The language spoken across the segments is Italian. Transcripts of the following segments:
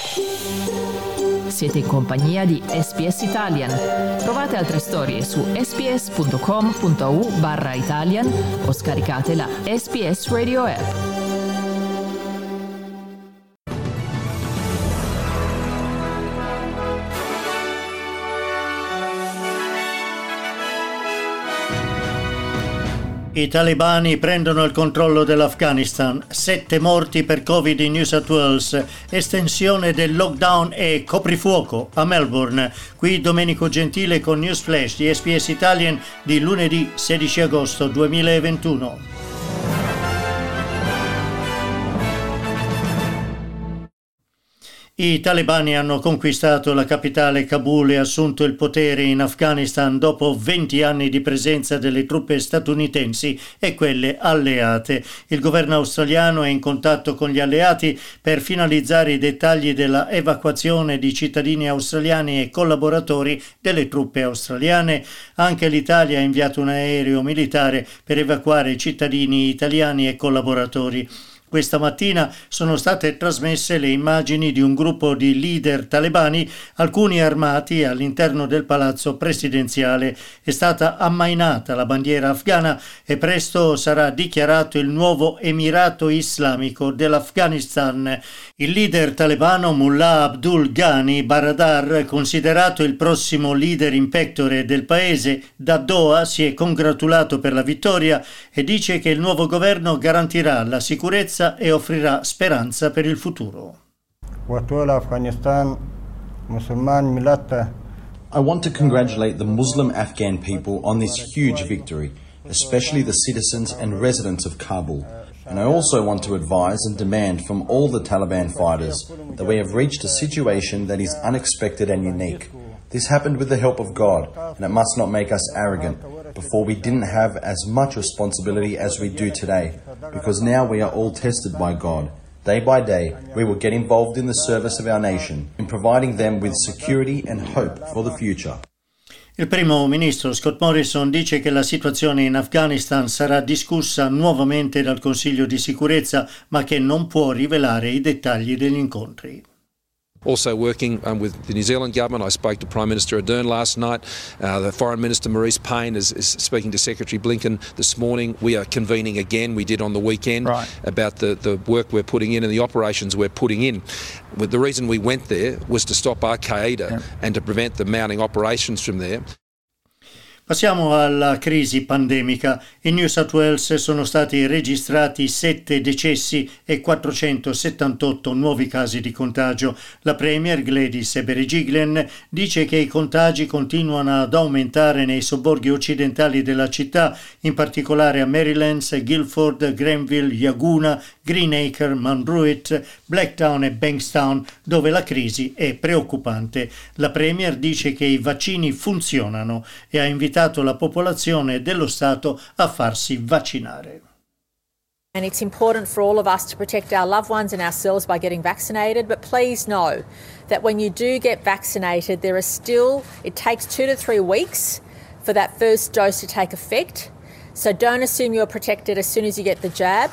Siete in compagnia di SBS Italian. Trovate altre storie su sbs.com.au/Italian o scaricate la SBS Radio app. I talebani prendono il controllo dell'Afghanistan, 7 morti per Covid in New South Wales, estensione del lockdown e coprifuoco a Melbourne. Qui Domenico Gentile con News Flash di SBS Italian di lunedì 16 agosto 2021. I talebani hanno conquistato la capitale Kabul e assunto il potere in Afghanistan dopo 20 anni di presenza delle truppe statunitensi e quelle alleate. Il governo australiano è in contatto con gli alleati per finalizzare i dettagli della evacuazione di cittadini australiani e collaboratori delle truppe australiane. Anche l'Italia ha inviato un aereo militare per evacuare cittadini italiani e collaboratori. Questa mattina sono state trasmesse le immagini di un gruppo di leader talebani, alcuni armati, all'interno del palazzo presidenziale. È stata ammainata la bandiera afghana e presto sarà dichiarato il nuovo Emirato Islamico dell'Afghanistan. Il leader talebano Mullah Abdul Ghani Baradar, considerato il prossimo leader in pectore del paese, da Doha si è congratulato per la vittoria e dice che il nuovo governo garantirà la sicurezza e offrirà speranza per il futuro. I want to congratulate the Muslim Afghan people on this huge victory, especially the citizens and residents of Kabul. And I also want to advise and demand from all the Taliban fighters that we have reached a situation that is unexpected and unique. This happened with the help of God, and it must not make us arrogant. Before we didn't have as much responsibility as we do today, because now we are all tested by God. Day by day, we will get involved in the service of our nation, in providing them with security and hope for the future. Il primo ministro Scott Morrison dice che la situazione in Afghanistan sarà discussa nuovamente dal Consiglio di sicurezza, ma che non può rivelare i dettagli degli incontri. Also working with the New Zealand government, I spoke to Prime Minister Ardern last night. The Foreign Minister Maurice Payne is speaking to Secretary Blinken this morning. We are convening again. We did on the weekend about the work we're putting in and the operations we're putting in. The reason we went there was to stop Al-Qaeda and to prevent the mounting operations from there. Passiamo alla crisi pandemica. In New South Wales sono stati registrati 7 decessi e 478 nuovi casi di contagio. La Premier Gladys Berejiklian dice che i contagi continuano ad aumentare nei sobborghi occidentali della città, in particolare a Merrylands, Guildford, Granville, Yaguna, Greenacre, Manruit, Blacktown e Bankstown, dove la crisi è preoccupante. La Premier dice che i vaccini funzionano e ha invitato la popolazione dello Stato a farsi vaccinare. And it's important for all of us to protect our loved ones and ourselves by getting vaccinated, but please know that when you do get vaccinated, it takes 2 to 3 weeks for that first dose to take effect. So don't assume you're protected as soon as you get the jab.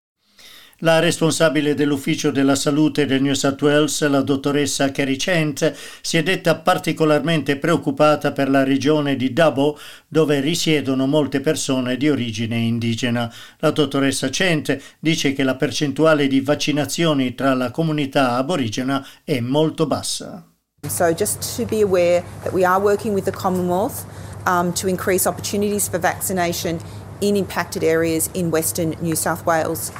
La responsabile dell'Ufficio della Salute del New South Wales, la dottoressa Kerry Chant, si è detta particolarmente preoccupata per la regione di Dubbo, dove risiedono molte persone di origine indigena. La dottoressa Chant dice che la percentuale di vaccinazioni tra la comunità aborigena è molto bassa. So just to be aware that we are working with the Commonwealth to increase opportunities for vaccination in impacted areas in Western New South Wales.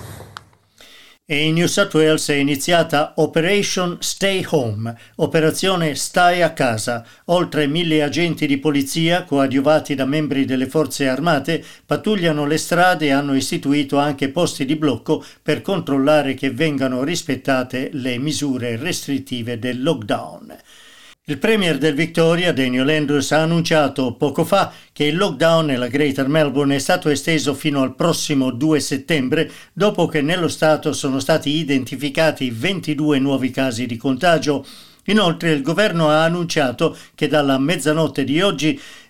E in New South Wales è iniziata Operation Stay Home, operazione Stai a casa. Oltre 1000 agenti di polizia, coadiuvati da membri delle forze armate, pattugliano le strade e hanno istituito anche posti di blocco per controllare che vengano rispettate le misure restrittive del lockdown. Il premier del Victoria, Daniel Andrews, ha annunciato poco fa che il lockdown nella Greater Melbourne è stato esteso fino al prossimo 2 settembre, dopo che nello Stato sono stati identificati 22 nuovi casi di contagio. Inoltre il governo ha annunciato che dalla mezzanotte di oggi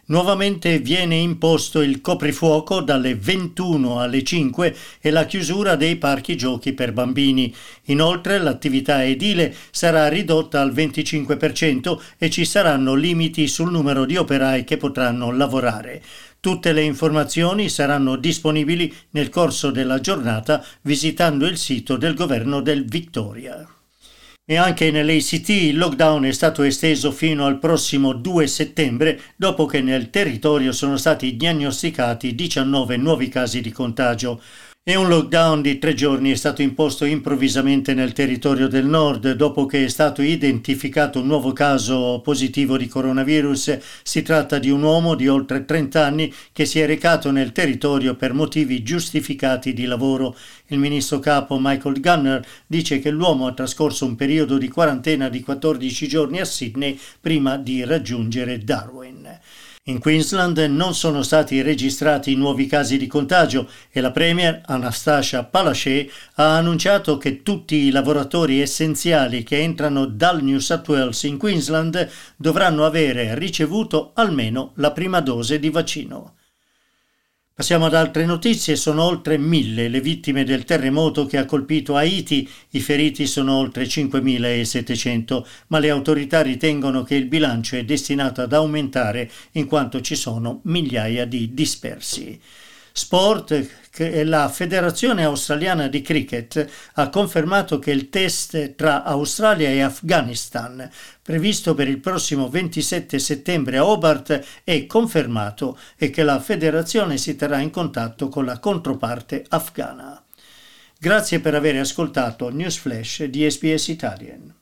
Nuovamente viene imposto il coprifuoco dalle 21 alle 5 e la chiusura dei parchi giochi per bambini. Inoltre l'attività edile sarà ridotta al 25% e ci saranno limiti sul numero di operai che potranno lavorare. Tutte le informazioni saranno disponibili nel corso della giornata visitando il sito del governo del Victoria. E anche nell'ACT il lockdown è stato esteso fino al prossimo 2 settembre, dopo che nel territorio sono stati diagnosticati 19 nuovi casi di contagio. E un lockdown di 3 giorni è stato imposto improvvisamente nel territorio del nord dopo che è stato identificato un nuovo caso positivo di coronavirus. Si tratta di un uomo di oltre 30 anni che si è recato nel territorio per motivi giustificati di lavoro. Il ministro capo Michael Gunner dice che l'uomo ha trascorso un periodo di quarantena di 14 giorni a Sydney prima di raggiungere Darwin. In Queensland non sono stati registrati nuovi casi di contagio e la Premier Anastasia Palaszczuk ha annunciato che tutti i lavoratori essenziali che entrano dal New South Wales in Queensland dovranno avere ricevuto almeno la prima dose di vaccino. Passiamo ad altre notizie. Sono oltre 1.000 le vittime del terremoto che ha colpito Haiti. I feriti sono oltre 5.700, ma le autorità ritengono che il bilancio è destinato ad aumentare in quanto ci sono migliaia di dispersi. Sport. La Federazione Australiana di Cricket ha confermato che il test tra Australia e Afghanistan, previsto per il prossimo 27 settembre a Hobart, è confermato e che la federazione si terrà in contatto con la controparte afghana. Grazie per aver ascoltato News Flash di SBS Italian.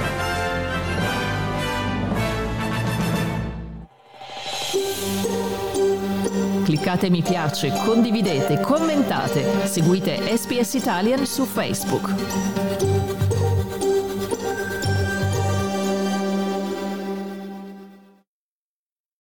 Cliccate mi piace, condividete, commentate, seguite SBS Italian su Facebook.